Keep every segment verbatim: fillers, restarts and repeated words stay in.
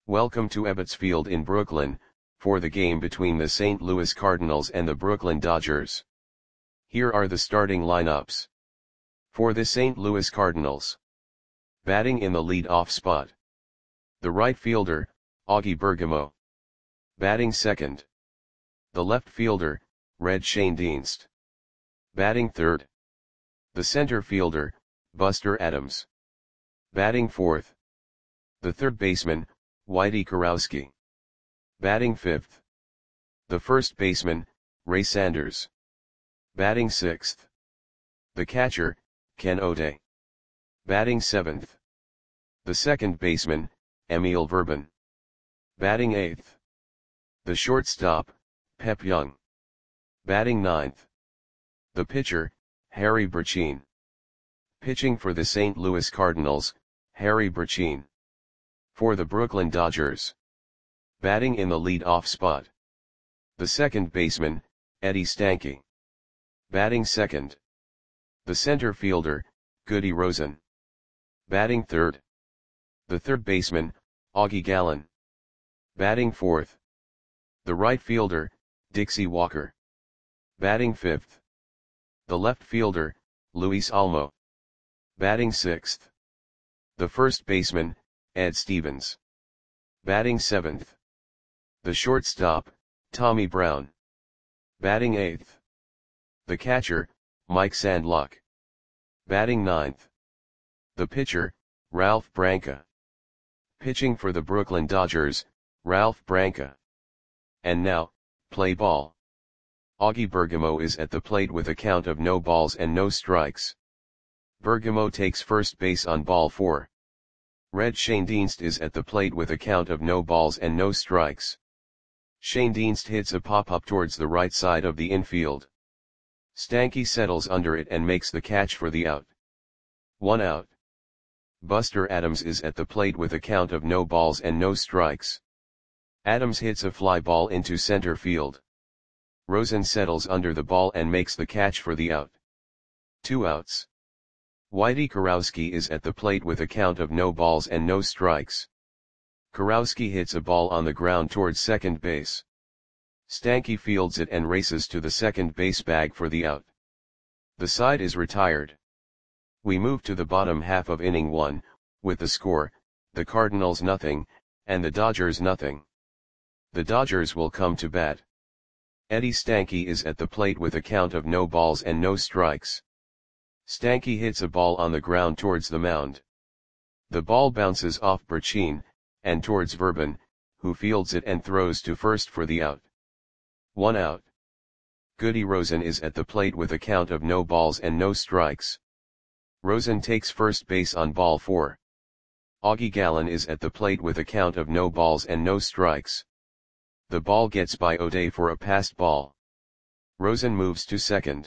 Welcome to Ebbets Field in Brooklyn, for the game between the Saint Louis Cardinals and the Brooklyn Dodgers. Here are the starting lineups. For the Saint Louis Cardinals. Batting in the lead-off spot. The right fielder, Augie Bergamo. Batting second. The left fielder, Red Schoendienst. Batting third. The center fielder, Buster Adams. Batting fourth. The third baseman, Whitey Kurowski. Batting fifth. The first baseman, Ray Sanders. Batting sixth. The catcher, Ken O'Day. Batting seventh. The second baseman, Emil Verban. Batting eighth. The shortstop, Pep Young. Batting ninth. The pitcher, Harry Burcheen. Pitching for the Saint Louis Cardinals, Harry Burcheen. For the Brooklyn Dodgers. Batting in the lead-off spot. The second baseman, Eddie Stanky. Batting second. The center fielder, Goody Rosen. Batting third. The third baseman, Augie Gallen. Batting fourth. The right fielder, Dixie Walker. Batting fifth. The left fielder, Luis Almo. Batting sixth. The first baseman, Ed Stevens. Batting seventh. The shortstop, Tommy Brown. Batting eighth. The catcher, Mike Sandlock. Batting ninth. The pitcher, Ralph Branca. Pitching for the Brooklyn Dodgers, Ralph Branca. And now, play ball. Augie Bergamo is at the plate with a count of no balls and no strikes. Bergamo takes first base on ball four. Red Schoendienst is at the plate with a count of no balls and no strikes. Schoendienst hits a pop-up towards the right side of the infield. Stanky settles under it and makes the catch for the out. One out. Buster Adams is at the plate with a count of no balls and no strikes. Adams hits a fly ball into center field. Rosen settles under the ball and makes the catch for the out. Two outs. Whitey Kurowski is at the plate with a count of no balls and no strikes. Kurowski hits a ball on the ground towards second base. Stanky fields it and races to the second base bag for the out. The side is retired. We move to the bottom half of inning one, with the score, the Cardinals nothing, and the Dodgers nothing. The Dodgers will come to bat. Eddie Stanky is at the plate with a count of no balls and no strikes. Stanky hits a ball on the ground towards the mound. The ball bounces off Burcheen, and towards Verban, who fields it and throws to first for the out. One out. Goody Rosen is at the plate with a count of no balls and no strikes. Rosen takes first base on ball four. Augie Gallen is at the plate with a count of no balls and no strikes. The ball gets by O'Day for a passed ball. Rosen moves to second.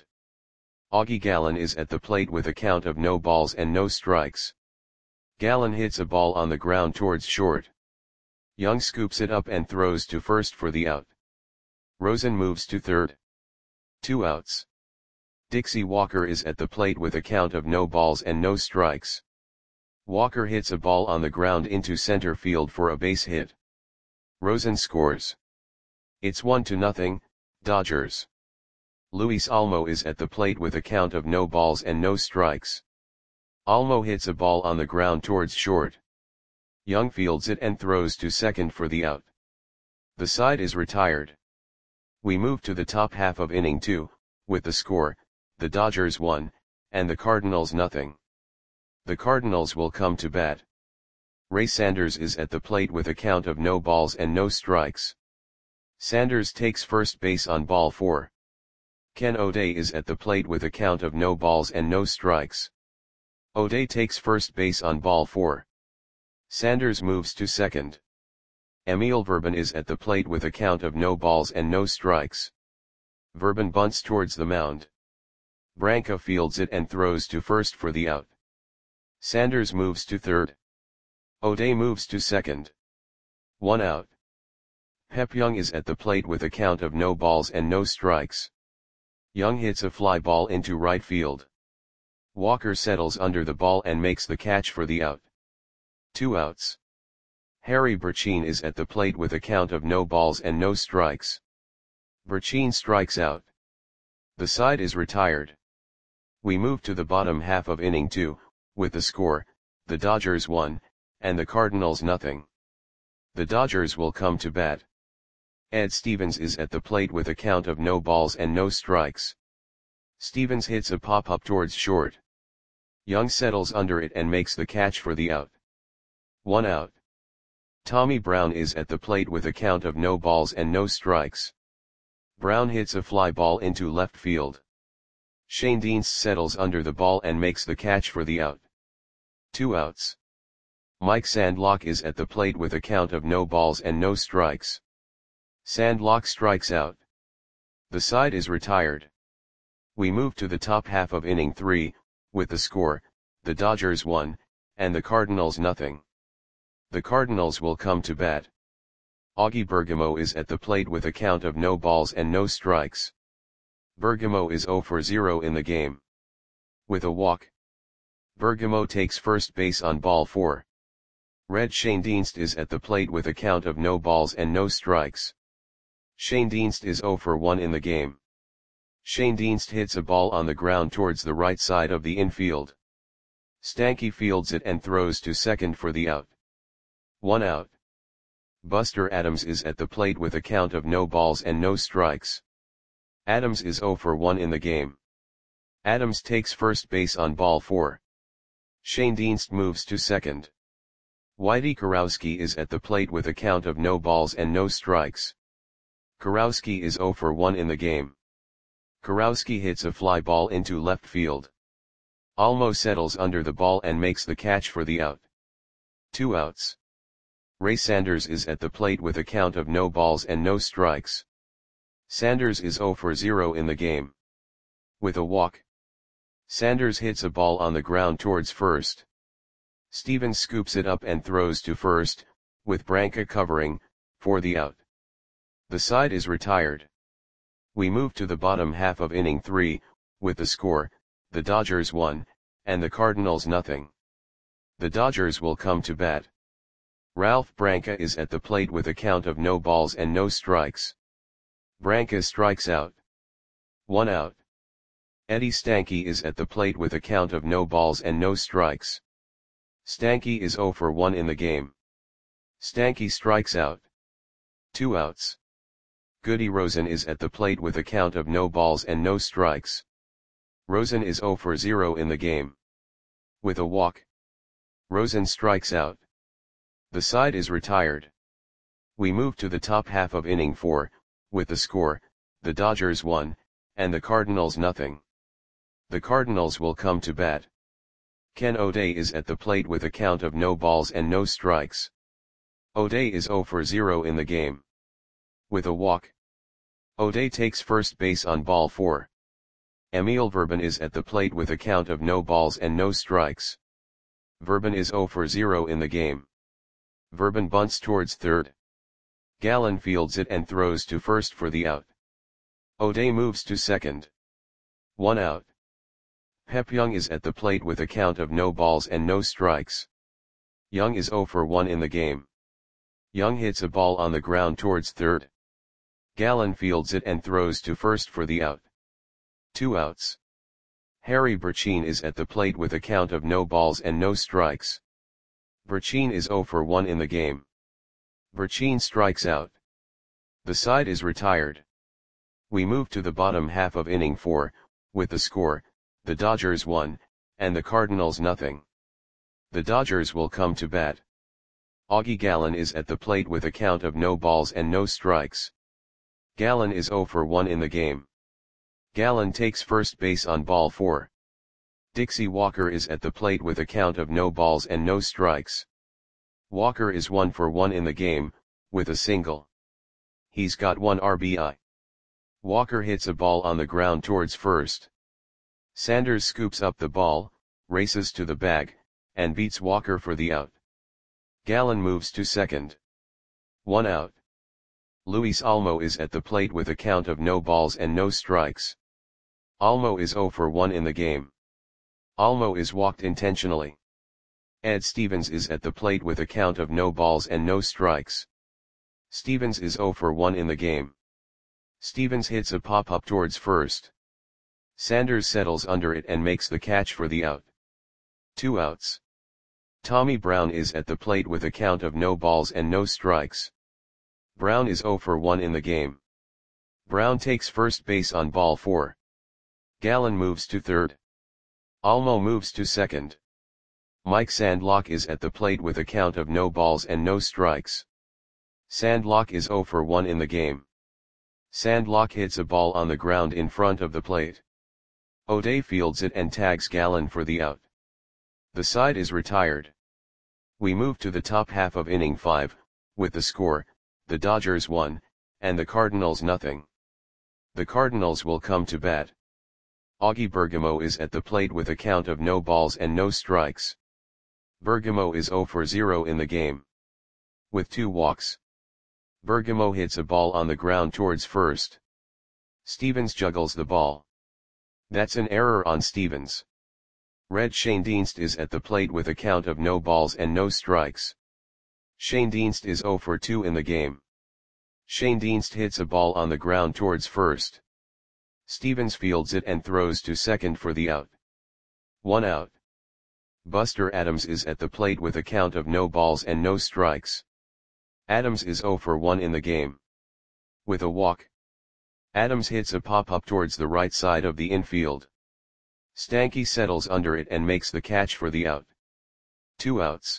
Augie Gallen is at the plate with a count of no balls and no strikes. Gallen hits a ball on the ground towards short. Young scoops it up and throws to first for the out. Rosen moves to third. Two outs. Dixie Walker is at the plate with a count of no balls and no strikes. Walker hits a ball on the ground into center field for a base hit. Rosen scores. It's one to nothing, Dodgers. Luis Almo is at the plate with a count of no balls and no strikes. Almo hits a ball on the ground towards short. Young fields it and throws to second for the out. The side is retired. We move to the top half of inning two, with the score, the Dodgers one, and the Cardinals nothing. The Cardinals will come to bat. Ray Sanders is at the plate with a count of no balls and no strikes. Sanders takes first base on ball four. Ken O'Day is at the plate with a count of no balls and no strikes. O'Day takes first base on ball four. Sanders moves to second. Emil Verban is at the plate with a count of no balls and no strikes. Verban bunts towards the mound. Branca fields it and throws to first for the out. Sanders moves to third. O'Day moves to second. One out. Pep Young is at the plate with a count of no balls and no strikes. Young hits a fly ball into right field. Walker settles under the ball and makes the catch for the out. Two outs. Harry Burcheen is at the plate with a count of no balls and no strikes. Burcheen strikes out. The side is retired. We move to the bottom half of inning two, with the score, the Dodgers one, and the Cardinals nothing. The Dodgers will come to bat. Ed Stevens is at the plate with a count of no balls and no strikes. Stevens hits a pop-up towards short. Young settles under it and makes the catch for the out. One out. Tommy Brown is at the plate with a count of no balls and no strikes. Brown hits a fly ball into left field. Shane Dienst settles under the ball and makes the catch for the out. Two outs. Mike Sandlock is at the plate with a count of no balls and no strikes. Sandlock strikes out. The side is retired. We move to the top half of inning three, with the score, the Dodgers one, and the Cardinals nothing. The Cardinals will come to bat. Augie Bergamo is at the plate with a count of no balls and no strikes. Bergamo is zero for zero in the game. With a walk. Bergamo takes first base on ball four. Red Shane Dienst is at the plate with a count of no balls and no strikes. Shane Dienst is zero for one in the game. Shane Dienst hits a ball on the ground towards the right side of the infield. Stanky fields it and throws to second for the out. One out. Buster Adams is at the plate with a count of no balls and no strikes. Adams is zero for one in the game. Adams takes first base on ball four. Shane Dienst moves to second. Whitey Kurowski is at the plate with a count of no balls and no strikes. Kurowski is zero for one in the game. Kurowski hits a fly ball into left field. Almo settles under the ball and makes the catch for the out. Two outs. Ray Sanders is at the plate with a count of no balls and no strikes. Sanders is zero for zero in the game. With a walk. Sanders hits a ball on the ground towards first. Stevens scoops it up and throws to first, with Branca covering, for the out. The side is retired. We move to the bottom half of inning three, with the score, the Dodgers one, and the Cardinals nothing. The Dodgers will come to bat. Ralph Branca is at the plate with a count of no balls and no strikes. Branca strikes out. One out. Eddie Stanky is at the plate with a count of no balls and no strikes. Stanky is zero for one in the game. Stanky strikes out. Two outs. Goody Rosen is at the plate with a count of no balls and no strikes. Rosen is zero for zero in the game. With a walk. Rosen strikes out. The side is retired. We move to the top half of inning four, with the score, the Dodgers one, and the Cardinals nothing. The Cardinals will come to bat. Ken O'Day is at the plate with a count of no balls and no strikes. O'Day is zero for zero in the game. With a walk. O'Day takes first base on ball four. Emil Verban is at the plate with a count of no balls and no strikes. Verban is zero for zero in the game. Verban bunts towards third. Gallen fields it and throws to first for the out. O'Day moves to second. One out. Pep Young is at the plate with a count of no balls and no strikes. Young is zero for one in the game. Young hits a ball on the ground towards third. Gallen fields it and throws to first for the out. Two outs. Harry Burcheen is at the plate with a count of no balls and no strikes. Burcheen is zero for one in the game. Burcheen strikes out. The side is retired. We move to the bottom half of inning four, with the score, the Dodgers one, and the Cardinals nothing. The Dodgers will come to bat. Augie Gallen is at the plate with a count of no balls and no strikes. Gallen is zero for one in the game. Gallen takes first base on ball four. Dixie Walker is at the plate with a count of no balls and no strikes. Walker is one for one in the game, with a single. He's got one R B I. Walker hits a ball on the ground towards first. Sanders scoops up the ball, races to the bag, and beats Walker for the out. Gallen moves to second. One out. Luis Almo is at the plate with a count of no balls and no strikes. Almo is zero for one in the game. Almo is walked intentionally. Ed Stevens is at the plate with a count of no balls and no strikes. Stevens is zero for one in the game. Stevens hits a pop-up towards first. Sanders settles under it and makes the catch for the out. Two outs. Tommy Brown is at the plate with a count of no balls and no strikes. Brown is zero for one in the game. Brown takes first base on ball four. Gallen moves to third. Almo moves to second. Mike Sandlock is at the plate with a count of no balls and no strikes. Sandlock is zero for one in the game. Sandlock hits a ball on the ground in front of the plate. O'Day fields it and tags Gallen for the out. The side is retired. We move to the top half of inning five, with the score, the Dodgers one, and the Cardinals nothing. The Cardinals will come to bat. Augie Bergamo is at the plate with a count of no balls and no strikes. Bergamo is zero for zero in the game. With two walks. Bergamo hits a ball on the ground towards first. Stevens juggles the ball. That's an error on Stevens. Red Schoendienst is at the plate with a count of no balls and no strikes. Schoendienst is zero for two in the game. Schoendienst hits a ball on the ground towards first. Stevens fields it and throws to second for the out. One out. Buster Adams is at the plate with a count of no balls and no strikes. Adams is zero for one in the game. With a walk. Adams hits a pop-up towards the right side of the infield. Stanky settles under it and makes the catch for the out. Two outs.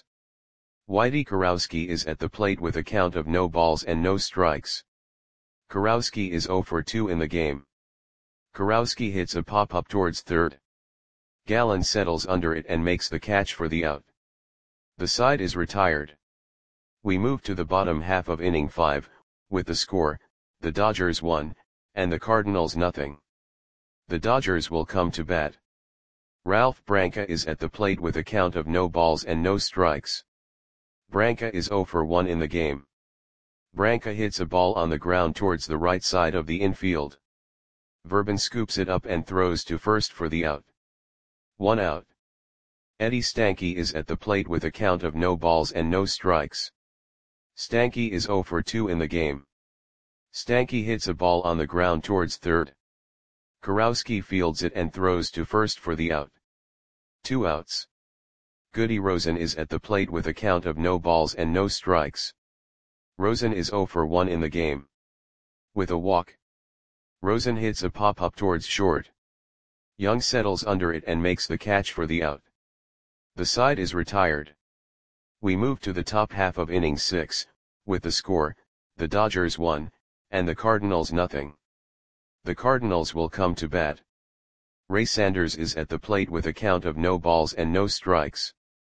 Whitey Kurowski is at the plate with a count of no balls and no strikes. Kurowski is zero for two in the game. Kurowski hits a pop-up towards third. Gallen settles under it and makes the catch for the out. The side is retired. We move to the bottom half of inning five, with the score, the Dodgers one, and the Cardinals nothing. The Dodgers will come to bat. Ralph Branca is at the plate with a count of no balls and no strikes. Branca is zero for one in the game. Branca hits a ball on the ground towards the right side of the infield. Verban scoops it up and throws to first for the out. One out. Eddie Stanky is at the plate with a count of no balls and no strikes. Stanky is zero for two in the game. Stanky hits a ball on the ground towards third. Kurowski fields it and throws to first for the out. Two outs. Goody Rosen is at the plate with a count of no balls and no strikes. Rosen is zero for one in the game. With a walk. Rosen hits a pop-up towards short. Young settles under it and makes the catch for the out. The side is retired. We move to the top half of inning six, with the score, the Dodgers one, and the Cardinals nothing. The Cardinals will come to bat. Ray Sanders is at the plate with a count of no balls and no strikes.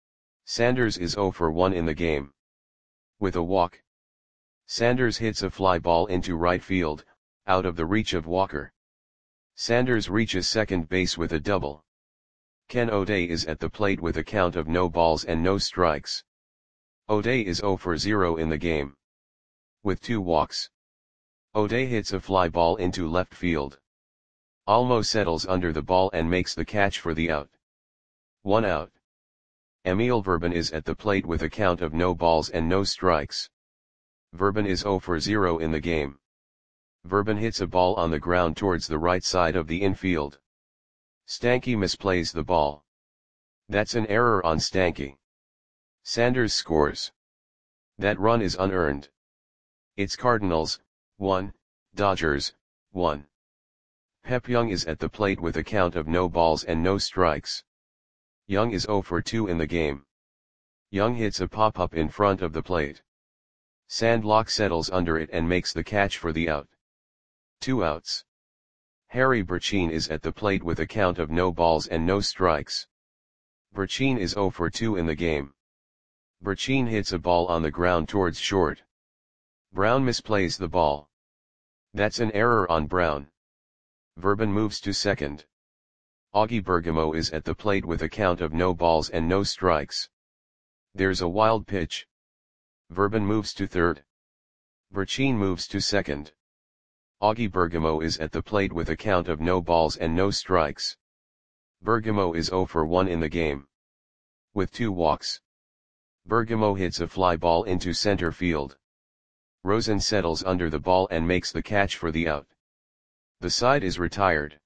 Sanders is zero for one in the game. With a walk. Sanders hits a fly ball into right field, out of the reach of Walker. Sanders reaches second base with a double. Ken O'Day is at the plate with a count of no balls and no strikes. O'Day is zero for zero in the game. With two walks. O'Day hits a fly ball into left field. Almo settles under the ball and makes the catch for the out. One out. Emil Verban is at the plate with a count of no balls and no strikes. Verban is zero for zero in the game. Verban hits a ball on the ground towards the right side of the infield. Stanky misplays the ball. That's an error on Stanky. Sanders scores. That run is unearned. It's Cardinals, one, Dodgers, one. Pep Young is at the plate with a count of no balls and no strikes. Young is zero for two in the game. Young hits a pop-up in front of the plate. Sandlock settles under it and makes the catch for the out. Two outs. Harry Burcheen is at the plate with a count of no balls and no strikes. Burcheen is zero for two in the game. Burcheen hits a ball on the ground towards short. Brown misplays the ball. That's an error on Brown. Verban moves to second. Augie Bergamo is at the plate with a count of no balls and no strikes. There's a wild pitch. Verban moves to third. Burcheen moves to second. Augie Bergamo is at the plate with a count of no balls and no strikes. Bergamo is zero for one in the game. With two walks. Bergamo hits a fly ball into center field. Rosen settles under the ball and makes the catch for the out. The side is retired.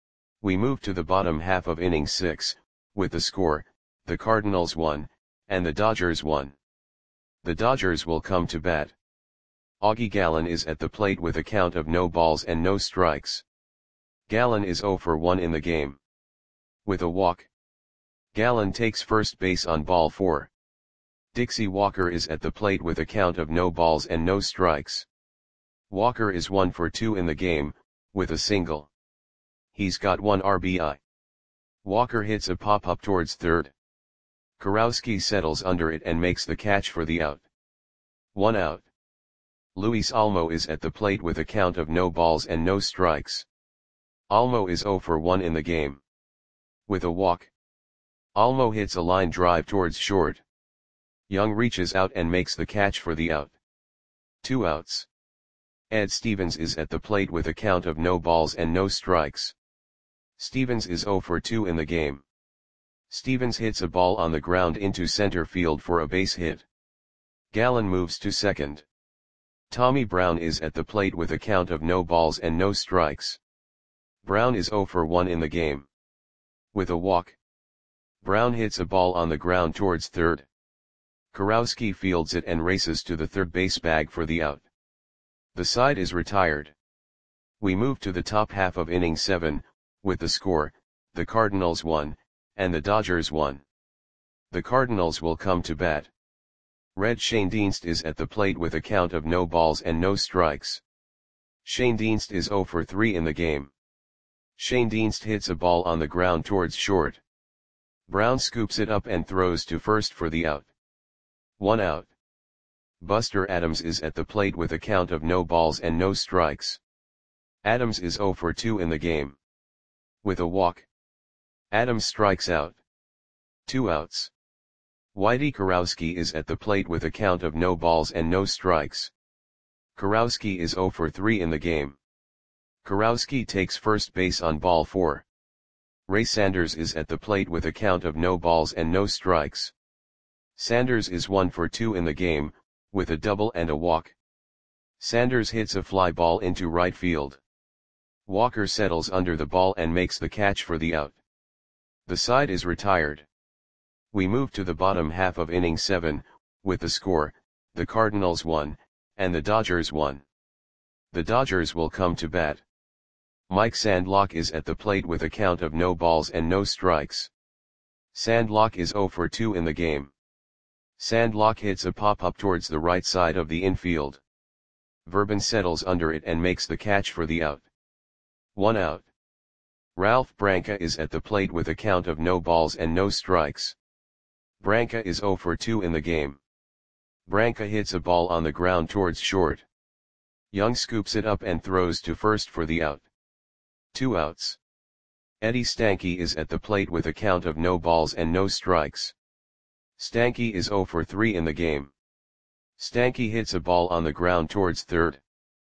We move to the bottom half of inning six, with the score, the Cardinals won, and the Dodgers won. The Dodgers will come to bat. Augie Gallen is at the plate with a count of no balls and no strikes. Gallen is oh for one in the game. With a walk. Gallen takes first base on ball four. Dixie Walker is at the plate with a count of no balls and no strikes. Walker is one for two in the game, with a single. He's got one R B I. Walker hits a pop-up towards third. Kurowski settles under it and makes the catch for the out. One out. Luis Olmo is at the plate with a count of no balls and no strikes. Olmo is oh for one in the game. With a walk. Olmo hits a line drive towards short. Young reaches out and makes the catch for the out. Two outs. Ed Stevens is at the plate with a count of no balls and no strikes. Stevens is oh for two in the game. Stevens hits a ball on the ground into center field for a base hit. Gallen moves to second. Tommy Brown is at the plate with a count of no balls and no strikes. Brown is oh for one in the game. With a walk. Brown hits a ball on the ground towards third. Kurowski fields it and races to the third base bag for the out. The side is retired. We move to the top half of inning seven, with the score, the Cardinals won, and the Dodgers won. The Cardinals will come to bat. Red Schoendienst is at the plate with a count of no balls and no strikes. Schoendienst is oh for three in the game. Schoendienst hits a ball on the ground towards short. Brown scoops it up and throws to first for the out. One out. Buster Adams is at the plate with a count of no balls and no strikes. Adams is oh for two in the game. With a walk. Adams strikes out. Two outs. Whitey Kurowski is at the plate with a count of no balls and no strikes. Kurowski is oh for three in the game. Kurowski takes first base on ball four. Ray Sanders is at the plate with a count of no balls and no strikes. Sanders is one for two in the game, with a double and a walk. Sanders hits a fly ball into right field. Walker settles under the ball and makes the catch for the out. The side is retired. We move to the bottom half of inning seven, with the score, the Cardinals won, and the Dodgers won. The Dodgers will come to bat. Mike Sandlock is at the plate with a count of no balls and no strikes. Sandlock is oh for two in the game. Sandlock hits a pop-up towards the right side of the infield. Verban settles under it and makes the catch for the out. One out. Ralph Branca is at the plate with a count of no balls and no strikes. Branca is oh for two in the game. Branca hits a ball on the ground towards short. Young scoops it up and throws to first for the out. Two outs. Eddie Stanky is at the plate with a count of no balls and no strikes. Stanky is oh for three in the game. Stanky hits a ball on the ground towards third.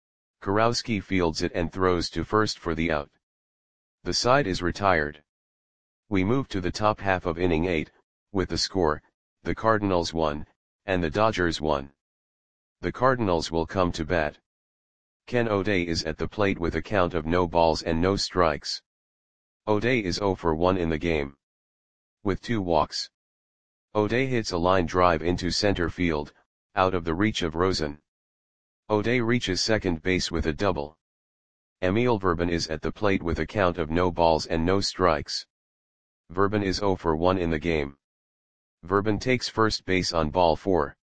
Kurowski fields it and throws to first for the out. The side is retired. We move to the top half of inning eight, with the score, the Cardinals won, and the Dodgers won. The Cardinals will come to bat. Ken O'Day is at the plate with a count of no balls and no strikes. O'Day is oh for one in the game. With two walks. O'Day hits a line drive into center field, out of the reach of Rosen. O'Day reaches second base with a double. Emil Verban is at the plate with a count of no balls and no strikes. Verban is oh for one in the game. Verban takes first base on ball four.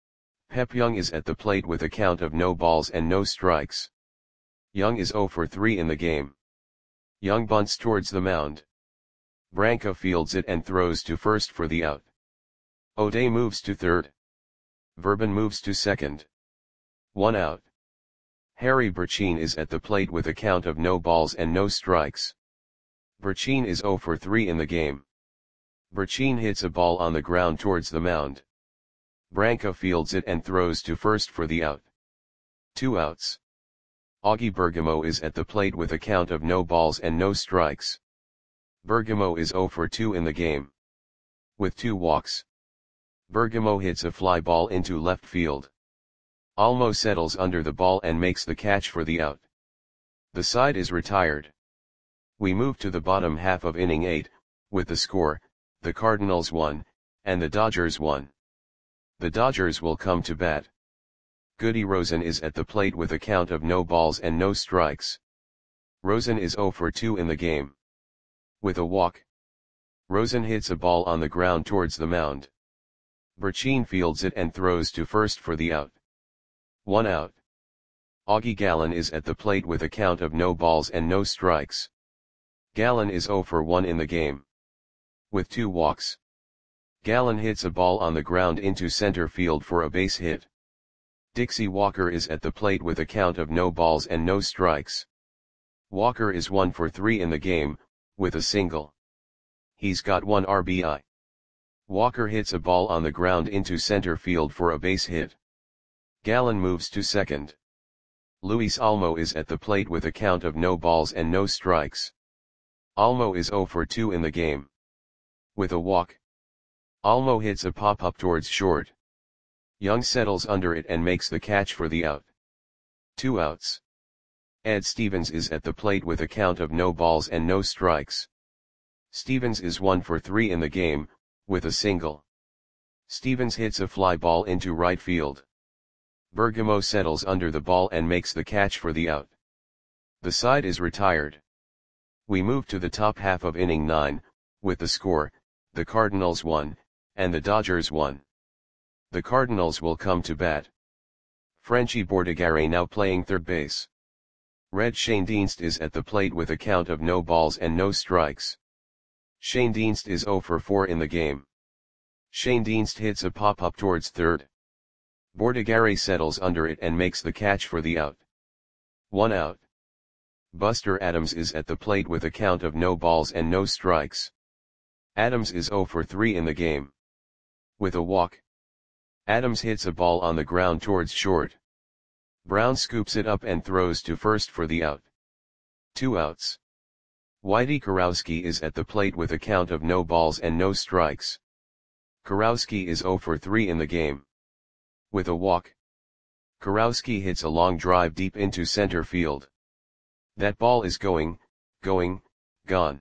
Pep Young is at the plate with a count of no balls and no strikes. Young is oh for three in the game. Young bunts towards the mound. Branca fields it and throws to first for the out. O'Day moves to third. Verban moves to second. One out. Harry Burchine is at the plate with a count of no balls and no strikes. Burchine is oh for three in the game. Burchine hits a ball on the ground towards the mound. Branca fields it and throws to first for the out. Two outs. Augie Bergamo is at the plate with a count of no balls and no strikes. Bergamo is oh for two in the game. With two walks. Bergamo hits a fly ball into left field. Olmo settles under the ball and makes the catch for the out. The side is retired. We move to the bottom half of inning eight, with the score, the Cardinals won, and the Dodgers won. The Dodgers will come to bat. Goody Rosen is at the plate with a count of no balls and no strikes. Rosen is zero for two in the game. With a walk. Rosen hits a ball on the ground towards the mound. Burcheen fields it and throws to first for the out. One out. Augie Gallen is at the plate with a count of no balls and no strikes. Gallen is zero for one in the game. With two walks. Gallen hits a ball on the ground into center field for a base hit. Dixie Walker is at the plate with a count of no balls and no strikes. Walker is one for three in the game, with a single. He's got one R B I. Walker hits a ball on the ground into center field for a base hit. Gallen moves to second. Luis Olmo is at the plate with a count of no balls and no strikes. Olmo is zero for two in the game. With a walk. Olmo hits a pop-up towards short. Young settles under it and makes the catch for the out. Two outs. Ed Stevens is at the plate with a count of no balls and no strikes. Stevens is one for three in the game, with a single. Stevens hits a fly ball into right field. Bergamo settles under the ball and makes the catch for the out. The side is retired. We move to the top half of inning nine, with the score, the Cardinals won, and the Dodgers won. The Cardinals will come to bat. Frenchie Bordigare now playing third base. Red Schoendienst is at the plate with a count of no balls and no strikes. Schoendienst is zero for four in the game. Schoendienst hits a pop-up towards third. Bordigare settles under it and makes the catch for the out. One out. Buster Adams is at the plate with a count of no balls and no strikes. Adams is zero for three in the game. With a walk. Adams hits a ball on the ground towards short. Brown scoops it up and throws to first for the out. Two outs. Whitey Kurowski is at the plate with a count of no balls and no strikes. Kurowski is zero for three in the game. With a walk. Kurowski hits a long drive deep into center field. That ball is going, going, gone.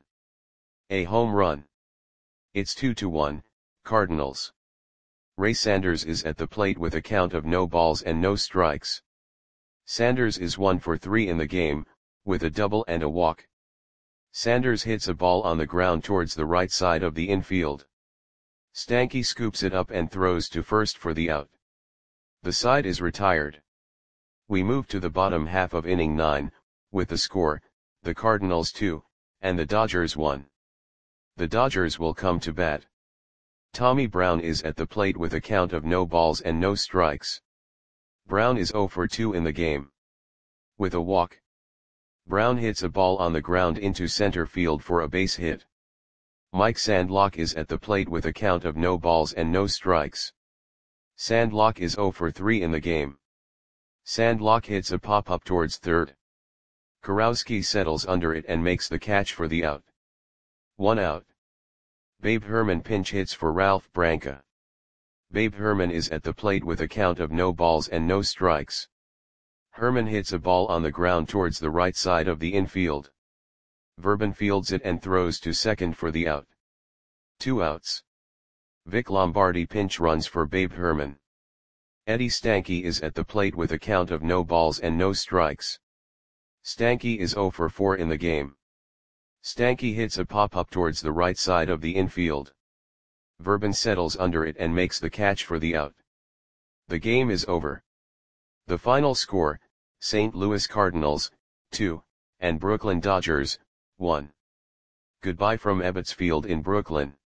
A home run. It's two to one, Cardinals. Ray Sanders is at the plate with a count of no balls and no strikes. Sanders is one for three in the game, with a double and a walk. Sanders hits a ball on the ground towards the right side of the infield. Stanky scoops it up and throws to first for the out. The side is retired. We move to the bottom half of inning nine, with the score, the Cardinals two, and the Dodgers one. The Dodgers will come to bat. Tommy Brown is at the plate with a count of no balls and no strikes. Brown is zero for two in the game. With a walk. Brown hits a ball on the ground into center field for a base hit. Mike Sandlock is at the plate with a count of no balls and no strikes. Sandlock is zero for three in the game. Sandlock hits a pop-up towards third. Kurowski settles under it and makes the catch for the out. One out. Babe Herman pinch hits for Ralph Branca. Babe Herman is at the plate with a count of no balls and no strikes. Herman hits a ball on the ground towards the right side of the infield. Verban fields it and throws to second for the out. Two outs. Vic Lombardi pinch runs for Babe Herman. Eddie Stanky is at the plate with a count of no balls and no strikes. Stanky is zero for four in the game. Stanky hits a pop-up towards the right side of the infield. Verban settles under it and makes the catch for the out. The game is over. The final score, Saint Louis Cardinals, two, and Brooklyn Dodgers, one. Goodbye from Ebbets Field in Brooklyn.